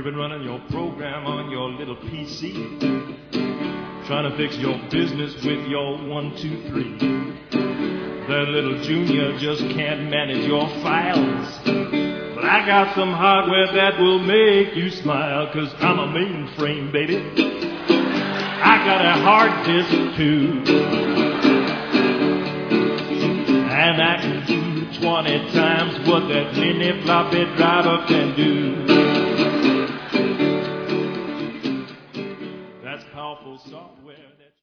You've been running your program on your little PC, trying to fix your business with your 1, 2, 3. That little junior just can't manage your files. But I got some hardware that will make you smile, 'cause I'm a mainframe, baby. I got a hard disk too, and I can do 20 times what that mini floppy driver can do. That's powerful software.